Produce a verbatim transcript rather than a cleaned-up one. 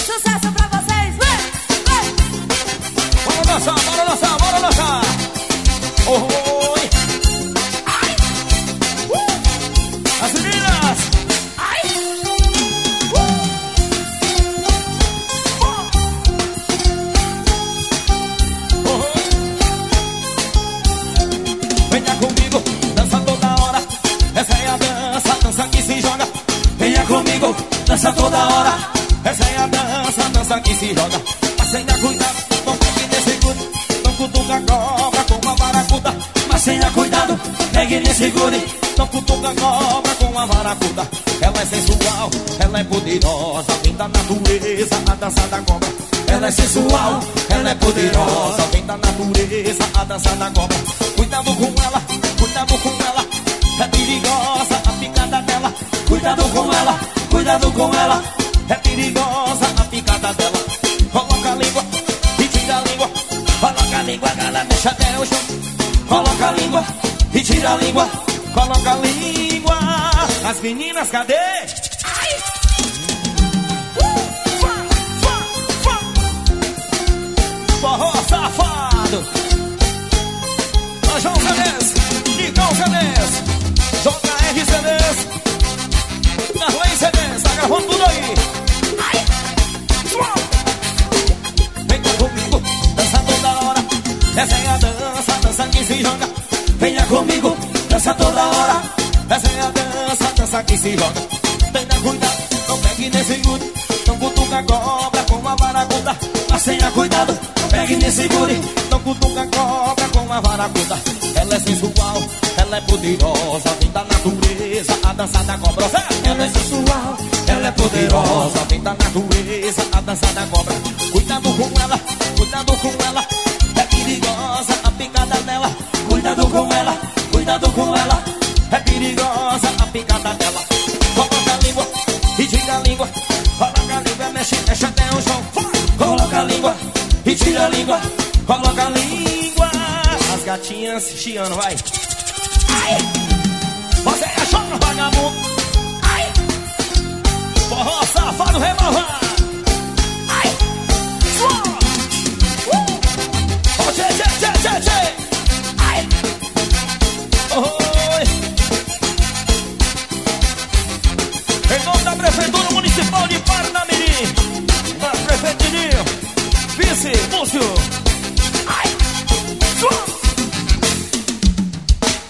Sucesso pra vocês, vem, vem. Bora dançar, bora dançar, bora dançar. Oi. Ai. Uh. As meninas. Ai. Uh. Venha comigo, dança toda hora. Essa é a dança, dança que se joga. Venha comigo, dança toda hora. Essa é a dança, dança que se joga. Mas tenha cuidado, não pegue nesse segure. Não cutuca a cobra com a varacuda. Mas tenha cuidado, pegue nesse segure. Não cutuca a cobra com a varacuda. Ela é sensual, ela é poderosa. Vem da natureza, a dança da cobra. Ela é sensual, ela é poderosa. Vem da natureza, a dança da cobra. Cuidado com ela, cuidado com ela. É perigosa a picada dela. Cuidado com ela, cuidado com ela. É perigosa a picada dela. Coloca a língua e tira a língua. Coloca a língua, ela deixa até o chão. Coloca a língua e tira a língua. Coloca a língua. As meninas, cadê? Ai. Uh, fá, fá, fá. Forró safado. João Cedês, Nicão Cedês, J R Cedês, Darley Cedês, tá gravando tudo aí. Ai. Venha comigo, dança toda hora. Essa é a dança, dança que se joga. Venha comigo, dança toda hora. Essa é a dança, dança que se joga. Tenha cuidado, não pegue nesse segure. Não cutuca a cobra com a varacuda. Mas tenha cuidado, não pegue nesse segure. Não cutuca a cobra com a varacuda. Ela é sensual, ela é poderosa. Vem da natureza, a dança da cobra. Ela é sensual, ela é poderosa. Vem da natureza, a dança da cobra. Cuidado com ela, cuidado com ela. É perigosa a picada dela. Cuidado com ela, cuidado com ela. É perigosa a picada dela. Coloca a língua e tira a língua. Coloca a língua, mexe, mexe até o chão. Coloca a língua e tira a língua. Coloca a língua. As gatinhas chiando, vai. Ai. Você é choro, vagabundo. Ai. Forró safado, remalvado. Ai. Uh. Oh, tchê, tchê, tchê, tchê, tchê. Ai. Oi. Em nome da Prefeitura Municipal de Parnamirim, da Prefeitura, Vice Múcio